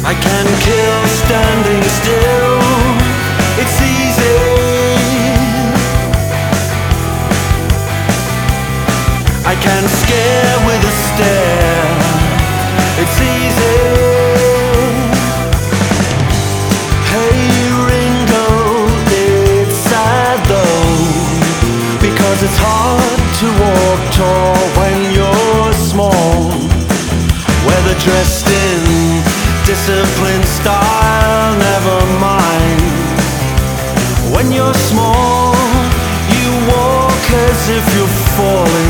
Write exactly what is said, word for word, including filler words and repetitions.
I can kill standing still. It's easy. I can scare with a stare. It's easy. Hey Ringo, it's sad though, because it's hard to walk tall when you're small. Whether dressed in disciplined style, never mind. When you're small, you walk as if you're falling